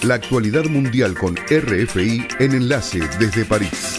La actualidad mundial con RFI en Enlace desde París.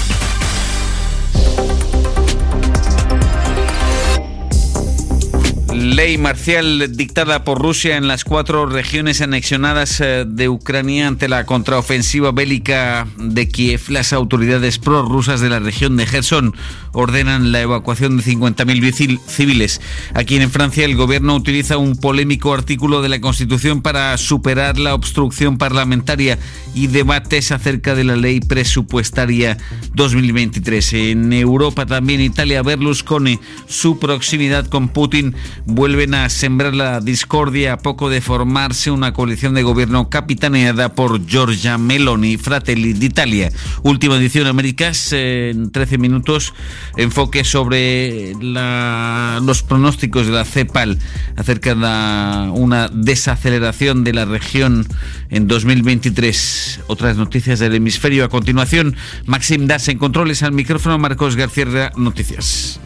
Ley marcial dictada por Rusia en las 4 regiones anexionadas de Ucrania ante la contraofensiva bélica de Kiev. Las autoridades prorrusas de la región de Gerson ordenan la evacuación de 50.000 civiles. Aquí en Francia el gobierno utiliza un polémico artículo de la Constitución para superar la obstrucción parlamentaria y debates acerca de la ley presupuestaria 2023. En Europa también Italia, Berlusconi, su proximidad con Putin vuelven a sembrar la discordia a poco de formarse una coalición de gobierno capitaneada por Giorgia Meloni, Fratelli d'Italia. Última edición Américas, en 13 minutos, enfoque sobre los pronósticos de la CEPAL acerca de una desaceleración de la región en 2023. Otras noticias del hemisferio a continuación. Maxim Das en controles, al micrófono Marcos García, noticias.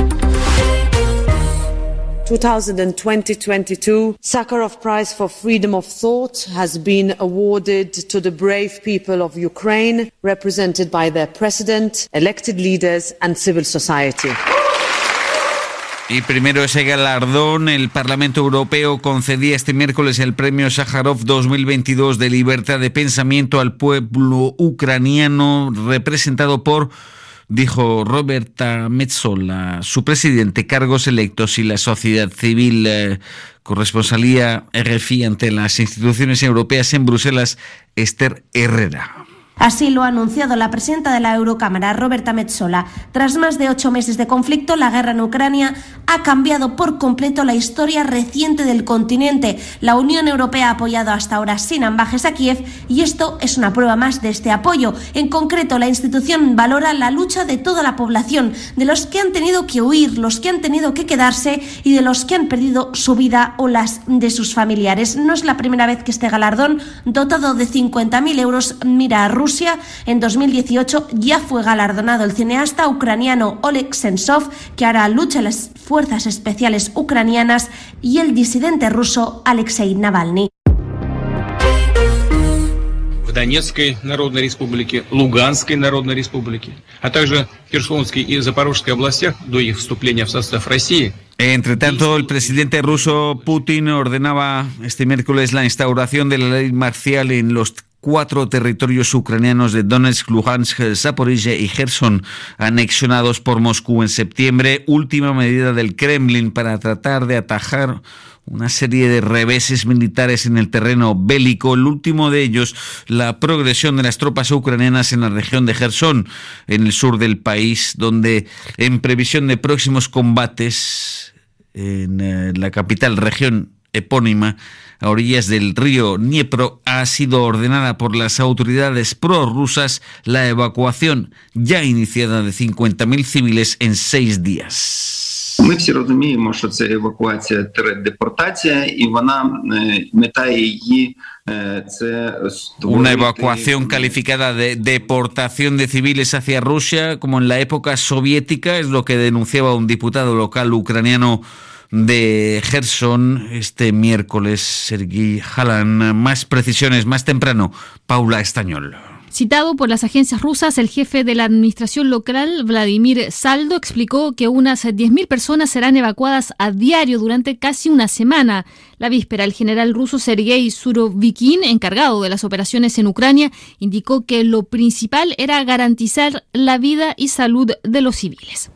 2022 Sakharov Prize for Freedom of Thought has been awarded to the brave people of Ukraine, represented by their president, elected leaders and civil society. Y primero ese galardón, el Parlamento Europeo concedía este miércoles el premio Sájarov 2022 de libertad de pensamiento al pueblo ucraniano representado por, dijo Roberta Metsola, su presidente, cargos electos y la sociedad civil. Corresponsalía RFI ante las instituciones europeas en Bruselas, Esther Herrera. Así lo ha anunciado la presidenta de la Eurocámara, Roberta Metsola. Tras más de 8 meses de conflicto, la guerra en Ucrania ha cambiado por completo la historia reciente del continente. La Unión Europea ha apoyado hasta ahora sin ambajes a Kiev y esto es una prueba más de este apoyo. En concreto, la institución valora la lucha de toda la población, de los que han tenido que huir, los que han tenido que quedarse y de los que han perdido su vida o las de sus familiares. No es la primera vez que este galardón, dotado de 50.000 euros, mira a Rusia. En 2018 ya fue galardonado el cineasta ucraniano Oleg Sentsov, que ahora lucha en las fuerzas especiales ucranianas, y el disidente ruso Alexei Navalny. В Донецкой Народной Республике, Луганской Народной Республике, а также Херсонской и Запорожской областях до их вступления в состав России. Entre tanto, el presidente ruso Putin ordenaba este miércoles la instauración de la ley marcial en los 4 territorios ucranianos de Donetsk, Luhansk, Zaporizhia y Gerson, anexionados por Moscú en septiembre, última medida del Kremlin para tratar de atajar una serie de reveses militares en el terreno bélico, el último de ellos la progresión de las tropas ucranianas en la región de Gerson, en el sur del país, donde en previsión de próximos combates en la capital región epónima, a orillas del río Dniepro, ha sido ordenada por las autoridades prorrusas la evacuación ya iniciada de 50.000 civiles en 6 días. Ми всі розуміємо, що це евакуація – депортація, і вона мета її це una evacuación calificada de deportación de civiles hacia Rusia, como en la época soviética, es lo que denunciaba un diputado local ucraniano de Gerson este miércoles, Sergei Halan. Más precisiones más temprano, Paula Estañol. Citado por las agencias rusas, el jefe de la administración local, Vladimir Saldo, explicó que unas 10.000 personas serán evacuadas a diario durante casi una semana. La víspera, el general ruso Sergei Surovikin, encargado de las operaciones en Ucrania, indicó que lo principal era garantizar la vida y salud de los civiles.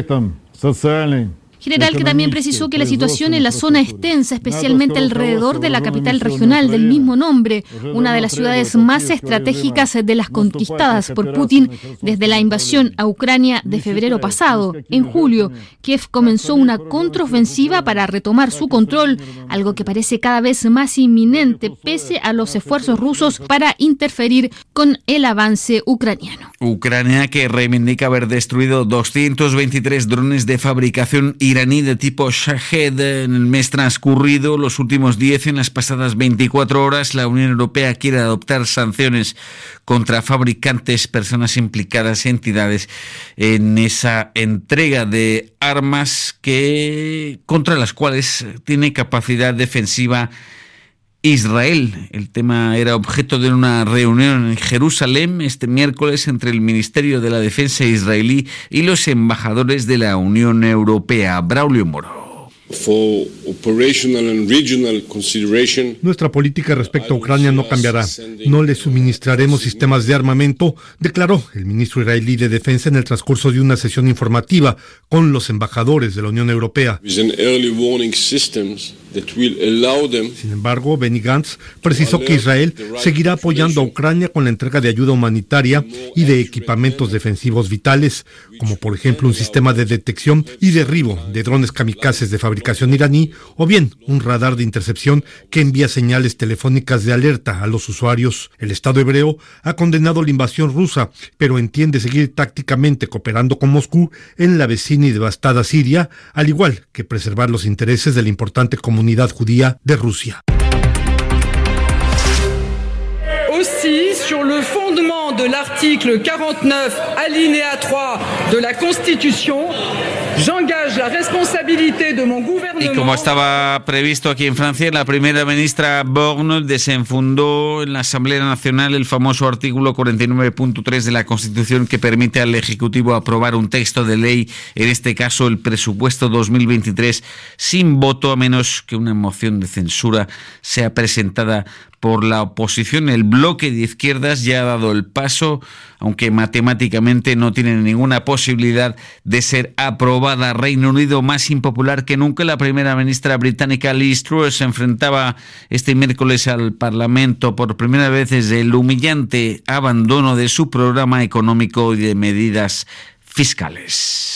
General que también precisó que la situación en la zona es tensa, especialmente alrededor de la capital regional del mismo nombre, una de las ciudades más estratégicas de las conquistadas por Putin desde la invasión a Ucrania de febrero pasado. En julio, Kiev comenzó una contraofensiva para retomar su control, algo que parece cada vez más inminente pese a los esfuerzos rusos para interferir con el avance ucraniano. Ucrania, que reivindica haber destruido 223 drones de fabricación iraní de tipo Shahed en el mes transcurrido, los últimos 10 en las pasadas 24 horas. La Unión Europea quiere adoptar sanciones contra fabricantes, personas implicadas y entidades en esa entrega de armas contra las cuales tiene capacidad defensiva Israel. El tema era objeto de una reunión en Jerusalén este miércoles entre el Ministerio de la Defensa israelí y los embajadores de la Unión Europea. Braulio Moro. Nuestra política respecto a Ucrania no cambiará. No le suministraremos sistemas de armamento, declaró el ministro israelí de Defensa en el transcurso de una sesión informativa con los embajadores de la Unión Europea. Sin embargo, Benny Gantz precisó que Israel seguirá apoyando a Ucrania con la entrega de ayuda humanitaria y de equipamientos defensivos vitales, como por ejemplo un sistema de detección y derribo de drones kamikazes de fabricación iraní, o bien un radar de intercepción que envía señales telefónicas de alerta a los usuarios. El Estado hebreo ha condenado la invasión rusa, pero entiende seguir tácticamente cooperando con Moscú en la vecina y devastada Siria, al igual que preservar los intereses de la importante comunidad judía de Rusia. Aussi, sur le fondement de l'article 49, alinéa 3 de la Constitution, j'engage la responsabilité de mon gouvernement. Y como estaba previsto aquí en Francia, la primera ministra Borne desenfundó en la Asamblea Nacional el famoso artículo 49.3 de la Constitución que permite al Ejecutivo aprobar un texto de ley, en este caso el presupuesto 2023, sin voto a menos que una moción de censura sea presentada por la oposición. El bloque de izquierdas ya ha dado el paso, aunque matemáticamente no tiene ninguna posibilidad de ser aprobada. Reino Unido más impopular que nunca. La primera ministra británica Liz Truss se enfrentaba este miércoles al Parlamento por primera vez desde el humillante abandono de su programa económico y de medidas fiscales.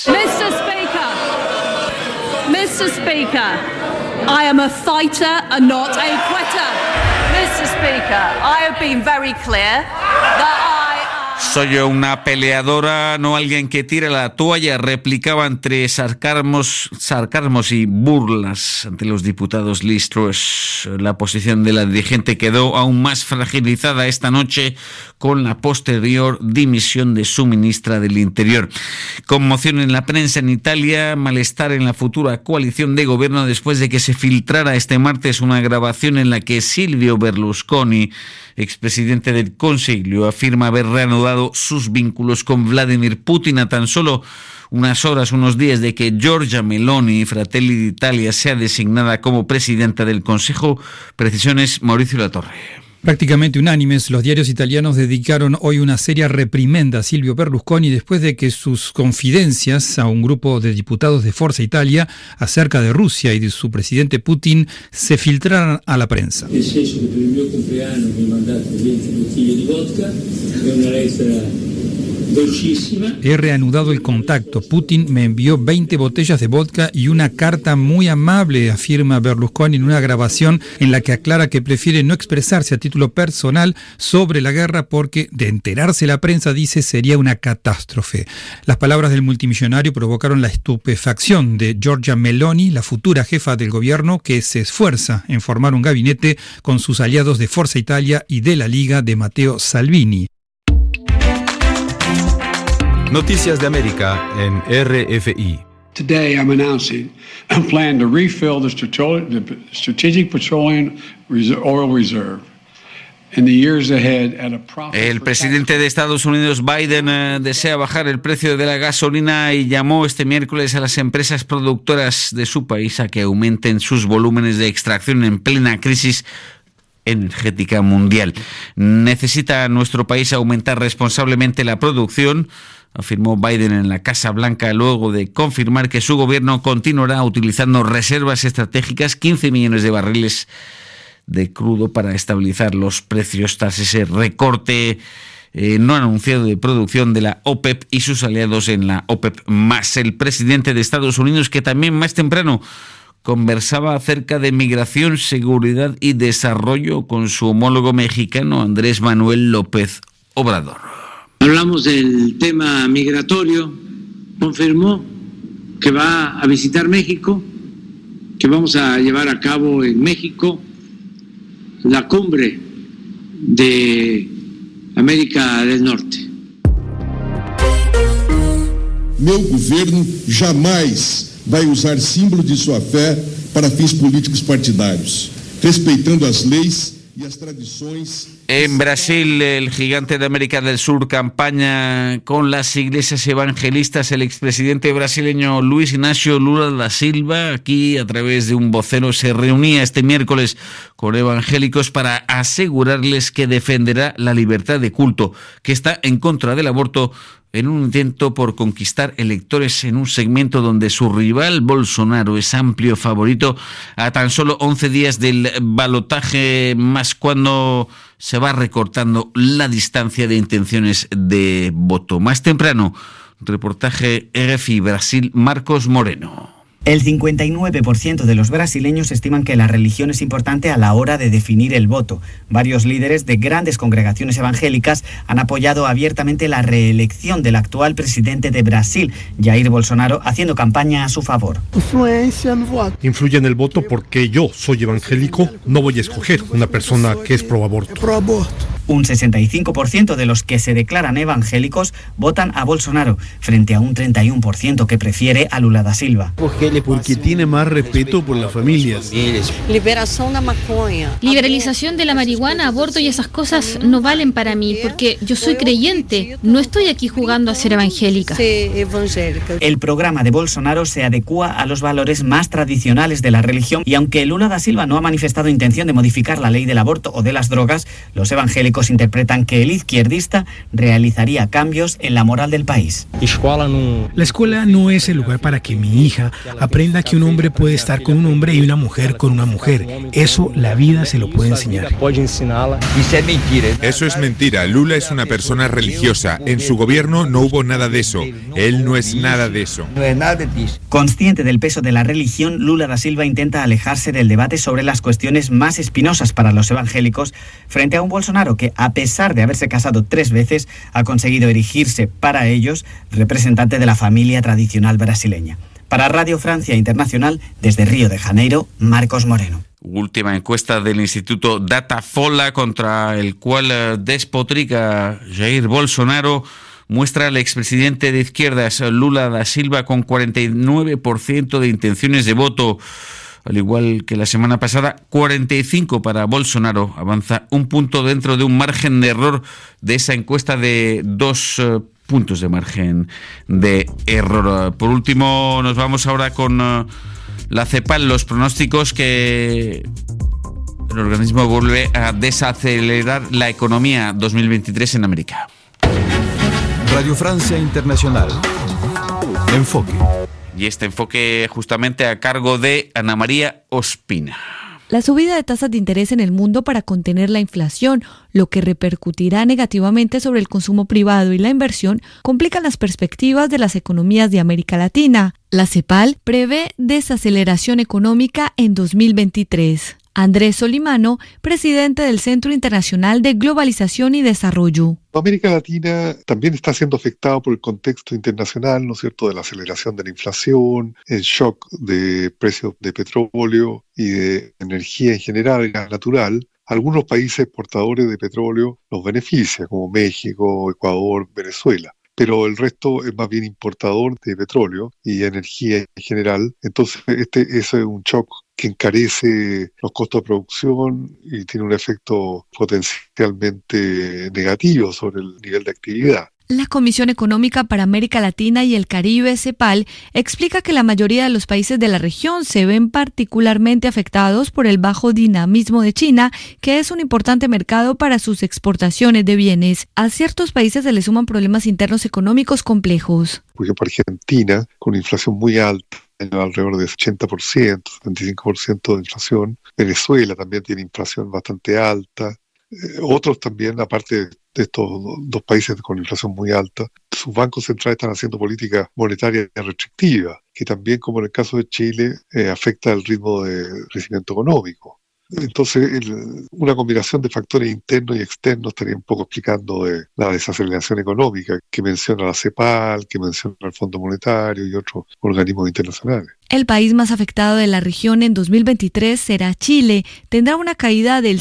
Mr. Speaker, I am a fighter and not a quitter. Mr. Speaker, I have been very clear that Soy yo una peleadora, no alguien que tira la toalla, replicaba entre sarcasmos y burlas ante los diputados Liz Truss. La posición de la dirigente quedó aún más fragilizada esta noche con la posterior dimisión de su ministra del Interior. Conmoción en la prensa en Italia, malestar en la futura coalición de gobierno después de que se filtrara este martes una grabación en la que Silvio Berlusconi, expresidente del Consiglio, afirma haber reanudado sus vínculos con Vladimir Putin a tan solo unos días de que Giorgia Meloni, Fratelli d'Italia, sea designada como presidenta del Consejo. Precisiones, Mauricio Latorre. Prácticamente unánimes, los diarios italianos dedicaron hoy una seria reprimenda a Silvio Berlusconi después de que sus confidencias a un grupo de diputados de Forza Italia acerca de Rusia y de su presidente Putin se filtraran a la prensa. He reanudado el contacto. Putin me envió 20 botellas de vodka y una carta muy amable, afirma Berlusconi en una grabación en la que aclara que prefiere no expresarse a título personal sobre la guerra porque, de enterarse la prensa, dice, sería una catástrofe. Las palabras del multimillonario provocaron la estupefacción de Giorgia Meloni, la futura jefa del gobierno, que se esfuerza en formar un gabinete con sus aliados de Forza Italia y de la Liga de Matteo Salvini. Noticias de América en RFI. Today I'm announcing a plan to refill the Strategic Petroleum Oil Reserve. El presidente de Estados Unidos, Biden, desea bajar el precio de la gasolina y llamó este miércoles a las empresas productoras de su país a que aumenten sus volúmenes de extracción en plena crisis energética mundial. Necesita nuestro país aumentar responsablemente la producción, afirmó Biden en la Casa Blanca luego de confirmar que su gobierno continuará utilizando reservas estratégicas, 15 millones de barriles de crudo, para estabilizar los precios tras ese recorte no anunciado de producción de la OPEP y sus aliados en la OPEP+. El presidente de Estados Unidos, que también más temprano conversaba acerca de migración, seguridad y desarrollo con su homólogo mexicano Andrés Manuel López Obrador. Hablamos del tema migratorio, confirmó que va a visitar México, que vamos a llevar a cabo en México la cumbre de América del Norte. Meu governo jamais vai usar símbolo de sua fé para fins políticos partidários. respeitando as leis e as tradições. En Brasil, el gigante de América del Sur campaña con las iglesias evangelistas. El expresidente brasileño Luis Inácio Lula da Silva, aquí a través de un vocero, se reunía este miércoles con evangélicos para asegurarles que defenderá la libertad de culto, que está en contra del aborto, en un intento por conquistar electores en un segmento donde su rival Bolsonaro es amplio favorito a tan solo 11 días del balotaje, más cuando se va recortando la distancia de intenciones de voto. Más temprano, reportaje RFI Brasil, Marcos Moreno. El 59% de los brasileños estiman que la religión es importante a la hora de definir el voto. Varios líderes de grandes congregaciones evangélicas han apoyado abiertamente la reelección del actual presidente de Brasil, Jair Bolsonaro, haciendo campaña a su favor. Influye en el voto porque yo soy evangélico, no voy a escoger una persona que es pro aborto. Un 65% de los que se declaran evangélicos votan a Bolsonaro, frente a un 31% que prefiere a Lula da Silva. Porque tiene más respeto por las familias. Liberalización de la marihuana, aborto y esas cosas no valen para mí, porque yo soy creyente, no estoy aquí jugando a ser evangélica. El programa de Bolsonaro se adecúa a los valores más tradicionales de la religión, y aunque Lula da Silva no ha manifestado intención de modificar la ley del aborto o de las drogas, los evangélicos interpretan que el izquierdista realizaría cambios en la moral del país. La escuela no es el lugar para que mi hija aprenda que un hombre puede estar con un hombre y una mujer con una mujer. Eso la vida se lo puede enseñar. Eso es mentira. Lula es una persona religiosa. En su gobierno no hubo nada de eso. Él no es nada de eso. Consciente del peso de la religión, Lula da Silva intenta alejarse del debate sobre las cuestiones más espinosas para los evangélicos, frente a un Bolsonaro que, a pesar de haberse casado 3 veces, ha conseguido erigirse para ellos representante de la familia tradicional brasileña. Para Radio Francia Internacional, desde Río de Janeiro, Marcos Moreno. Última encuesta del Instituto Datafolha, contra el cual despotrica Jair Bolsonaro, muestra al expresidente de izquierdas Lula da Silva con 49% de intenciones de voto. Al igual que la semana pasada, 45 para Bolsonaro. Avanza un punto dentro de un margen de error de esa encuesta de 2 puntos de margen de error. Por último, nos vamos ahora con la CEPAL, los pronósticos que el organismo vuelve a desacelerar la economía 2023 en América. Radio Francia Internacional. Enfoque. Y este enfoque justamente a cargo de Ana María Ospina. La subida de tasas de interés en el mundo para contener la inflación, lo que repercutirá negativamente sobre el consumo privado y la inversión, complican las perspectivas de las economías de América Latina. La CEPAL prevé desaceleración económica en 2023. Andrés Solimano, presidente del Centro Internacional de Globalización y Desarrollo. América Latina también está siendo afectada por el contexto internacional, ¿no es cierto?, de la aceleración de la inflación, el shock de precios de petróleo y de energía en general, gas natural. Algunos países exportadores de petróleo los beneficia, como México, Ecuador, Venezuela. Pero el resto es más bien importador de petróleo y energía en general. Entonces, ese es un shock que encarece los costos de producción y tiene un efecto potencialmente negativo sobre el nivel de actividad. La Comisión Económica para América Latina y el Caribe, CEPAL, explica que la mayoría de los países de la región se ven particularmente afectados por el bajo dinamismo de China, que es un importante mercado para sus exportaciones de bienes. A ciertos países se les suman problemas internos económicos complejos. Por ejemplo, Argentina, con inflación muy alta, alrededor de 80%, 75% de inflación. Venezuela también tiene inflación bastante alta. Otros también, aparte de estos 2 países con inflación muy alta, sus bancos centrales están haciendo políticas monetarias restrictivas, que también, como en el caso de Chile, afecta el ritmo de crecimiento económico. Entonces, una combinación de factores internos y externos estaría un poco explicando la desaceleración económica que menciona la CEPAL, que menciona el Fondo Monetario y otros organismos internacionales. El país más afectado de la región en 2023 será Chile. Tendrá una caída del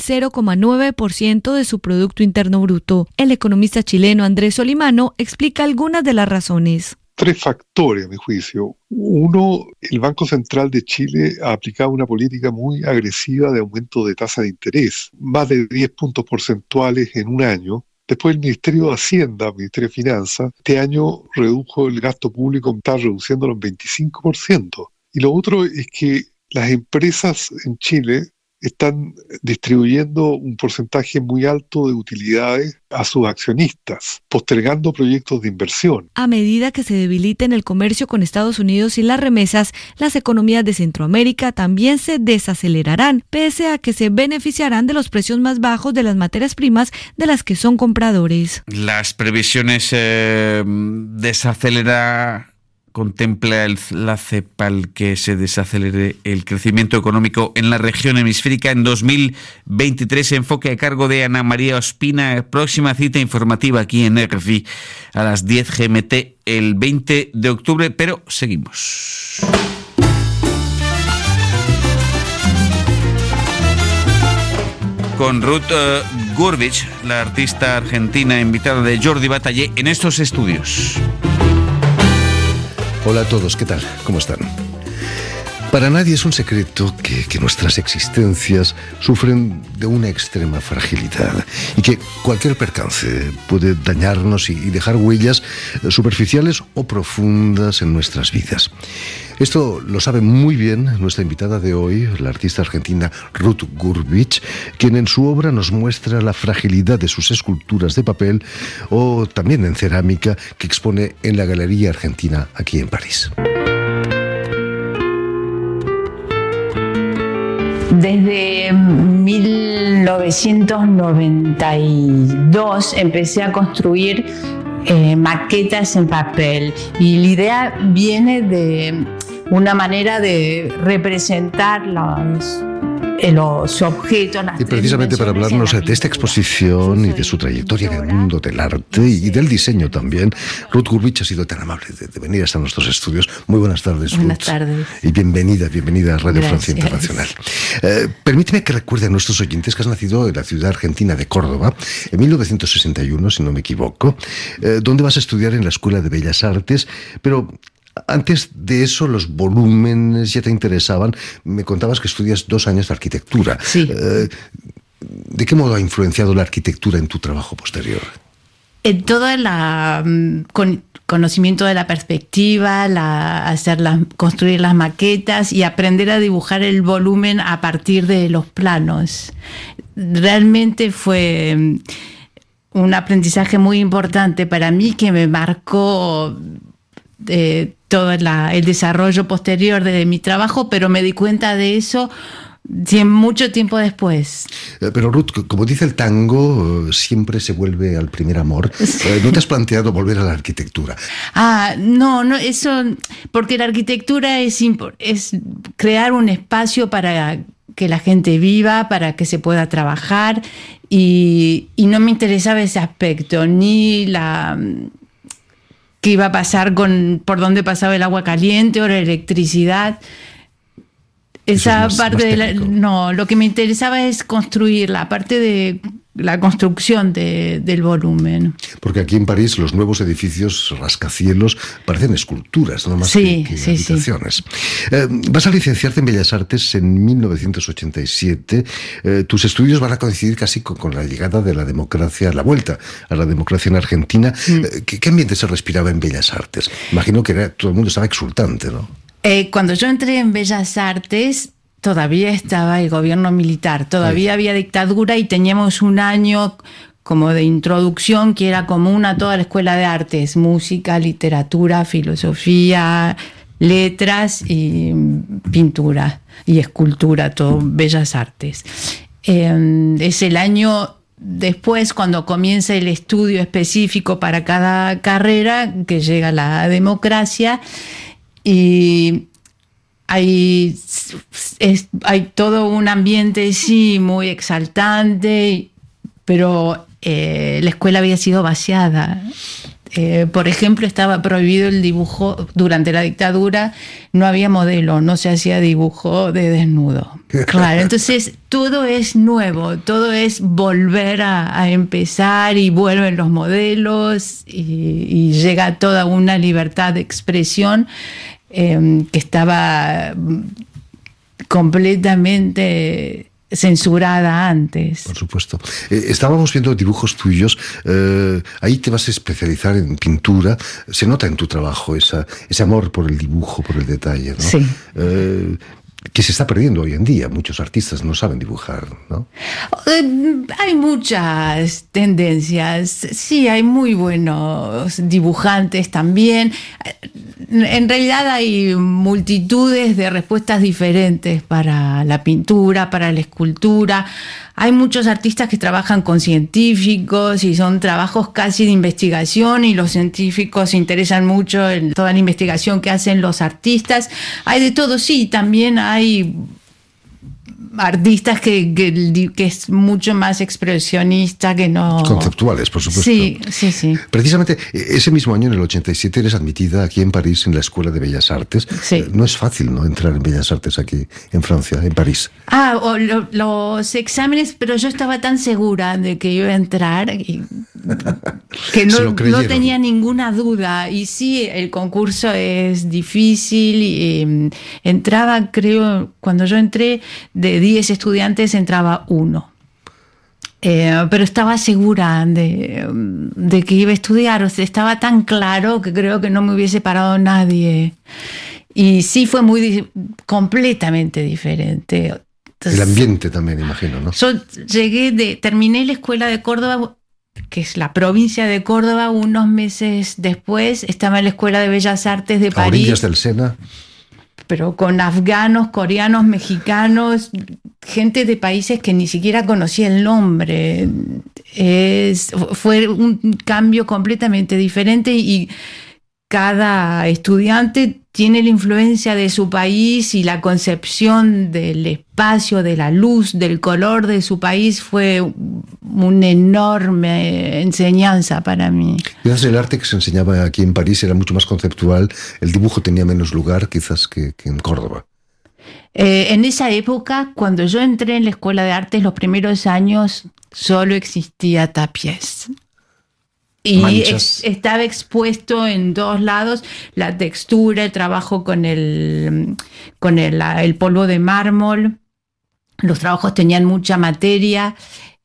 0,9% de su Producto Interno Bruto. El economista chileno Andrés Solimano explica algunas de las razones. tres factores, a mi juicio. Uno, el Banco Central de Chile ha aplicado una política muy agresiva de aumento de tasa de interés, más de 10 puntos porcentuales en un año. Después el Ministerio de Hacienda, el Ministerio de Finanzas, este año redujo el gasto público, está reduciéndolo en 25%. Y lo otro es que las empresas en Chile están distribuyendo un porcentaje muy alto de utilidades a sus accionistas, postergando proyectos de inversión. A medida que se debiliten el comercio con Estados Unidos y las remesas, las economías de Centroamérica también se desacelerarán, pese a que se beneficiarán de los precios más bajos de las materias primas de las que son compradores. Las previsiones contempla la CEPAL que se desacelere el crecimiento económico en la región hemisférica en 2023. Enfoque a cargo de Ana María Ospina. Próxima cita informativa aquí en RFI a las 10 GMT el 20 de octubre, pero seguimos. Con Ruth Gurvich, la artista argentina invitada de Jordi Batallé en estos estudios. Hola a todos, ¿qué tal? ¿Cómo están? Para nadie es un secreto que nuestras existencias sufren de una extrema fragilidad y que cualquier percance puede dañarnos y dejar huellas superficiales o profundas en nuestras vidas. Esto lo sabe muy bien nuestra invitada de hoy, la artista argentina Ruth Gurvich, quien en su obra nos muestra la fragilidad de sus esculturas de papel o también en cerámica que expone en la Galería Argentina aquí en París. Desde 1992 empecé a construir maquetas en papel y la idea viene de una manera de representar los objetos. Y precisamente para hablarnos de esta exposición y de su trayectoria en el mundo del arte y del diseño también, Ruth Gurvich ha sido tan amable de venir hasta nuestros estudios. Muy buenas tardes, Ruth. Buenas tardes. Y bienvenida a Radio Francia Internacional. Permíteme que recuerde a nuestros oyentes que has nacido en la ciudad argentina de Córdoba en 1961, si no me equivoco, donde vas a estudiar en la Escuela de Bellas Artes, pero antes de eso, los volúmenes ya te interesaban. Me contabas que estudias 2 años de arquitectura. Sí. ¿De qué modo ha influenciado la arquitectura en tu trabajo posterior? En todo el conocimiento de la perspectiva, construir las maquetas y aprender a dibujar el volumen a partir de los planos. Realmente fue un aprendizaje muy importante para mí que me marcó todo el desarrollo posterior de mi trabajo, pero me di cuenta de eso mucho tiempo después. Pero Ruth, como dice el tango, siempre se vuelve al primer amor. ¿No te has planteado volver a la arquitectura? No, eso, porque la arquitectura es crear un espacio para que la gente viva, para que se pueda trabajar, y no me interesaba ese aspecto, ni qué iba a pasar por dónde pasaba el agua caliente o la electricidad. Esa parte no, lo que me interesaba es construir la parte de la construcción del volumen. Porque aquí en París los nuevos edificios rascacielos parecen esculturas, no más que habitaciones. Vas a licenciarte en Bellas Artes en 1987. Tus estudios van a coincidir casi con la llegada de la democracia, la vuelta a la democracia en Argentina. ¿Qué ambiente se respiraba en Bellas Artes? Imagino que todo el mundo estaba exultante, ¿no? Cuando yo entré en Bellas Artes, todavía estaba el gobierno militar, todavía había dictadura y teníamos un año como de introducción que era común a toda la escuela de artes: música, literatura, filosofía, letras y pintura y escultura, todo Bellas Artes. Es el año después, cuando comienza el estudio específico para cada carrera, que llega la democracia. Y hay todo un ambiente, sí, muy exaltante, pero la escuela había sido vaciada. Por ejemplo, estaba prohibido el dibujo durante la dictadura, no había modelo, no se hacía dibujo de desnudo. Claro, entonces todo es nuevo, todo es volver a empezar y vuelven los modelos y llega toda una libertad de expresión que estaba completamente censurada antes. Por supuesto. Estábamos viendo dibujos tuyos, ahí te vas a especializar en pintura, se nota en tu trabajo ese amor por el dibujo, por el detalle, ¿no? Sí. Que se está perdiendo hoy en día, muchos artistas no saben dibujar, ¿no? Hay muchas tendencias, sí, hay muy buenos dibujantes también. En realidad hay multitudes de respuestas diferentes para la pintura, para la escultura. Hay muchos artistas que trabajan con científicos y son trabajos casi de investigación, y los científicos se interesan mucho en toda la investigación que hacen los artistas. Hay de todo, sí, también hay artistas que es mucho más expresionista que no... Conceptuales, por supuesto. Sí, sí, sí. Precisamente ese mismo año, en el 87, eres admitida aquí en París, en la Escuela de Bellas Artes. Sí. No es fácil, ¿no?, entrar en Bellas Artes aquí en Francia, en París. Los exámenes, pero yo estaba tan segura de que iba a entrar que no tenía ninguna duda. Y sí, el concurso es difícil. Y entraba, creo, cuando yo entré, de 10 estudiantes entraba 1. Pero estaba segura de que iba a estudiar, o sea, estaba tan claro que creo que no me hubiese parado nadie. Y sí, fue completamente diferente. Entonces, el ambiente también, imagino, ¿no? Yo terminé la escuela de Córdoba, que es la provincia de Córdoba, unos meses después estaba en la Escuela de Bellas Artes de París. A orillas del Sena. Pero con afganos, coreanos, mexicanos, gente de países que ni siquiera conocía el nombre. Fue un cambio completamente diferente, y cada estudiante tiene la influencia de su país, y la concepción del espacio, de la luz, del color de su país fue una enorme enseñanza para mí. Quizás el arte que se enseñaba aquí en París era mucho más conceptual, el dibujo tenía menos lugar quizás que en Córdoba. En esa época, cuando yo entré en la Escuela de Artes, los primeros años solo existía tapiés. Y estaba expuesto en 2 lados la textura, el trabajo con el polvo de mármol. Los trabajos tenían mucha materia.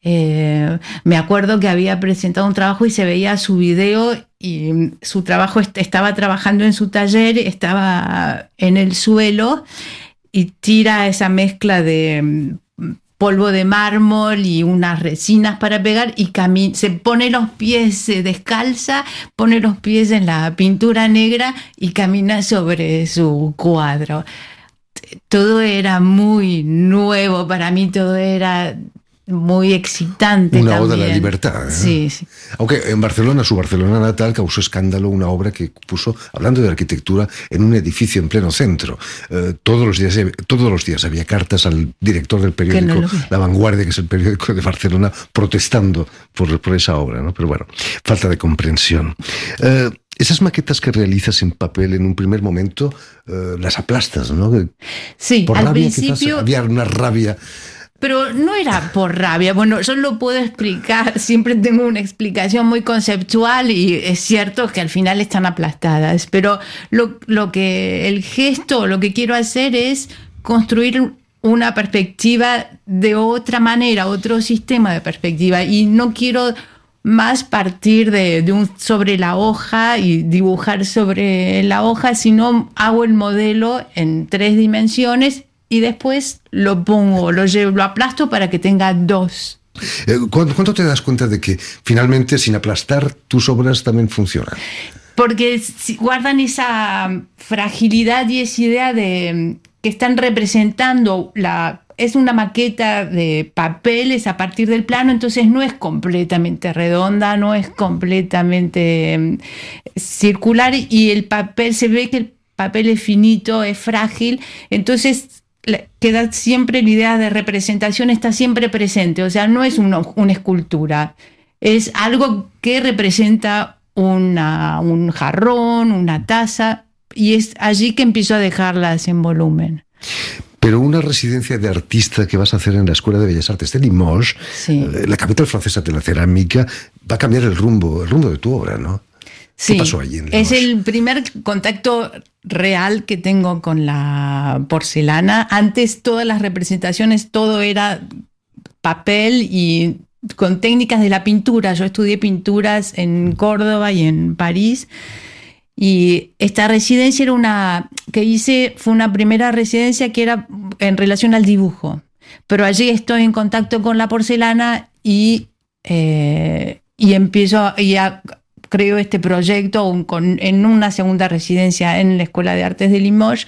Me acuerdo que había presentado un trabajo y se veía su video, y su trabajo estaba trabajando en su taller, estaba en el suelo y tira esa mezcla de polvo de mármol y unas resinas para pegar, y se pone los pies, se descalza, pone los pies en la pintura negra y camina sobre su cuadro. Todo era muy nuevo para mí, todo era muy excitante. Una también. oda a la libertad, ¿eh? Sí, sí. Aunque en Barcelona, su Barcelona natal, causó escándalo una obra que puso, hablando de arquitectura, en un edificio en pleno centro. Todos los días había cartas al director del periódico La Vanguardia, que es el periódico de Barcelona, protestando por esa obra, ¿no? Pero bueno, falta de comprensión. Esas maquetas que realizas en papel, en un primer momento, las aplastas, ¿no? Sí, por al rabia, principio... quizás había una rabia. Pero no era por rabia. Bueno, yo lo puedo explicar, siempre tengo una explicación muy conceptual, y es cierto que al final están aplastadas, pero el gesto, lo que quiero hacer es construir una perspectiva de otra manera, otro sistema de perspectiva, y no quiero más partir sobre la hoja y dibujar sobre la hoja, sino hago el modelo en 3 dimensiones y después lo aplasto para que tenga 2. ¿Cuándo te das cuenta de que finalmente, sin aplastar, tus obras también funcionan? Porque guardan esa fragilidad y esa idea de que están representando es una maqueta de papeles a partir del plano, entonces no es completamente redonda, no es completamente circular, y el papel, se ve que el papel es finito, es frágil, entonces queda siempre la idea de representación, está siempre presente, o sea, no es una escultura, es algo que representa un jarrón, una taza, y es allí que empiezo a dejarlas en volumen. Pero una residencia de artista que vas a hacer en la Escuela de Bellas Artes de Limoges, sí, la capital francesa de la cerámica, va a cambiar el rumbo de tu obra, ¿no? Sí, ¿qué pasó allí en Limoges? Es el primer contacto real que tengo con la porcelana. Antes todas las representaciones, todo era papel y con técnicas de la pintura. Yo estudié pinturas en Córdoba y en París. Y esta residencia fue una primera residencia que era en relación al dibujo. Pero allí estoy en contacto con la porcelana y creo este proyecto en una segunda residencia en la Escuela de Artes de Limoges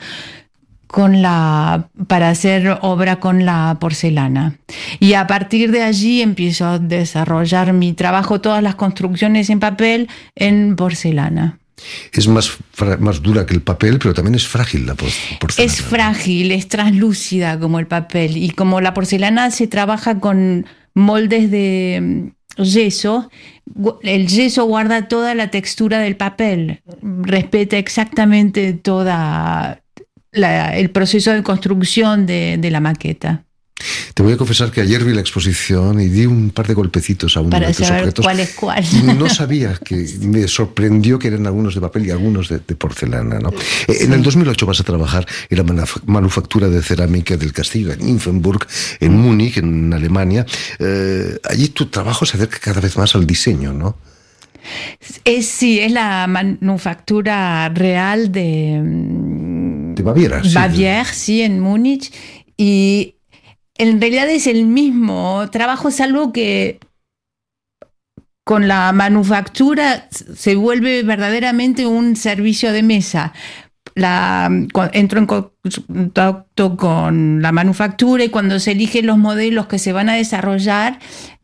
para hacer obra con la porcelana. Y a partir de allí empiezo a desarrollar mi trabajo, todas las construcciones en papel, en porcelana. Es más dura que el papel, pero también es frágil la porcelana. Es frágil, es translúcida como el papel. Y como la porcelana se trabaja con moldes de yeso, el yeso guarda toda la textura del papel, respeta exactamente todo el proceso de construcción de la maqueta. Te voy a confesar que ayer vi la exposición y di un par de golpecitos a uno de tus objetos. ¿Cuál es cuál? No sabía, me sorprendió que eran algunos de papel y algunos de porcelana, ¿no? Sí. En el 2008 vas a trabajar en la manufactura de cerámica del castillo en Nymphenburg, en Múnich, en Alemania. Allí tu trabajo se acerca cada vez más al diseño, ¿no? Sí, es la manufactura real de Baviera. Baviera, sí, en Múnich. Y en realidad es el mismo trabajo, salvo que con la manufactura se vuelve verdaderamente un servicio de mesa. Entro en contacto con la manufactura y cuando se eligen los modelos que se van a desarrollar,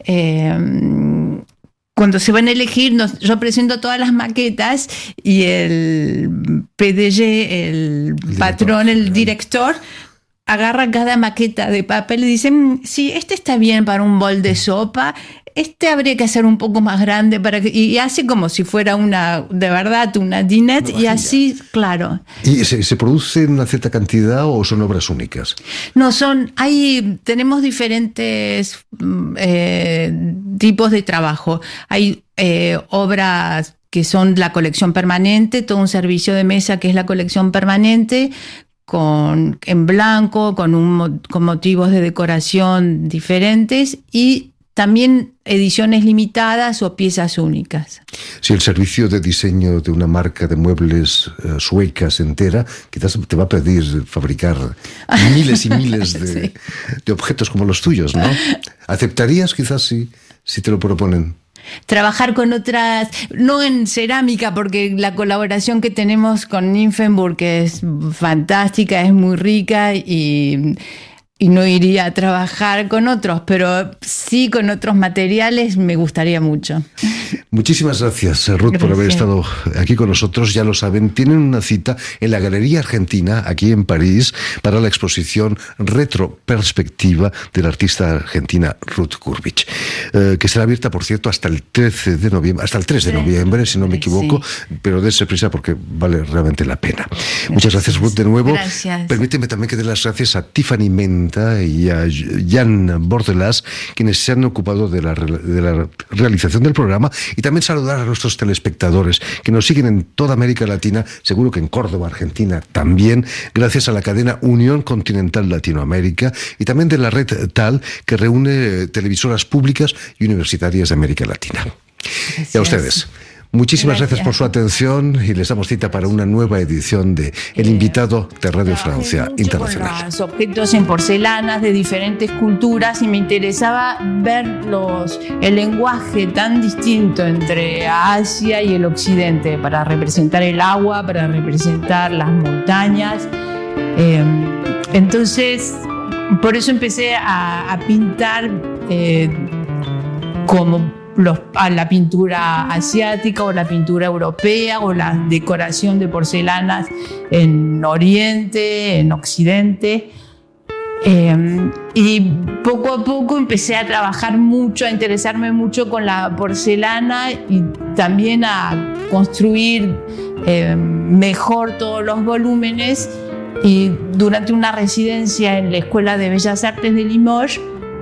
cuando se van a elegir, yo presento todas las maquetas y el PDG, el patrón, el director, agarra cada maqueta de papel y dice, sí, este está bien para un bol de sopa, este habría que hacer un poco más grande y hace como si fuera de verdad una dinette y así, claro. ¿Y se produce en una cierta cantidad o son obras únicas? No, tenemos diferentes tipos de trabajo. Hay obras que son la colección permanente, todo un servicio de mesa que es la colección permanente, en blanco, con motivos de decoración diferentes y también ediciones limitadas o piezas únicas. Si el servicio de diseño de una marca de muebles suecas entera, quizás te va a pedir fabricar miles y miles de objetos como los tuyos, ¿no? ¿Aceptarías quizás si te lo proponen? Trabajar con otras, no en cerámica, porque la colaboración que tenemos con Nymphenburg es fantástica, es muy rica y no iría a trabajar con otros, pero sí con otros materiales me gustaría mucho. Muchísimas gracias, Ruth, por haber estado aquí con nosotros. Ya lo saben, tienen una cita en la Galería Argentina, aquí en París, para la exposición Retroperspectiva de la artista argentina Ruth Gurbich, que será abierta, por cierto, hasta el 3 de noviembre, si no me equivoco, pero dése prisa porque vale realmente la pena. Muchas gracias, Ruth, de nuevo. Gracias. Permíteme también que dé las gracias a Tiffany Menta y a Jan Bordelas, quienes se han ocupado de la realización del programa, y también saludar a nuestros telespectadores que nos siguen en toda América Latina, seguro que en Córdoba, Argentina también, gracias a la cadena Unión Continental Latinoamérica y también de la red TAL, que reúne televisoras públicas y universitarias de América Latina. Gracias. Y a ustedes, muchísimas gracias por su atención y les damos cita para una nueva edición de El Invitado de Radio Francia Internacional. Los objetos en porcelanas de diferentes culturas y me interesaba ver el lenguaje tan distinto entre Asia y el Occidente para representar el agua, para representar las montañas. Entonces, por eso empecé a pintar como a la pintura asiática o la pintura europea o la decoración de porcelanas en Oriente, en Occidente. Y poco a poco empecé a trabajar mucho, a interesarme mucho con la porcelana y también a construir mejor todos los volúmenes. Y durante una residencia en la Escuela de Bellas Artes de Limoges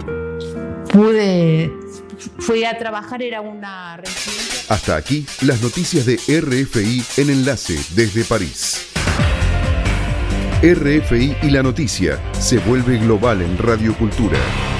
fui a trabajar, era una residencia. Hasta aquí las noticias de RFI en Enlace desde París. RFI y la noticia se vuelve global en Radio Cultura.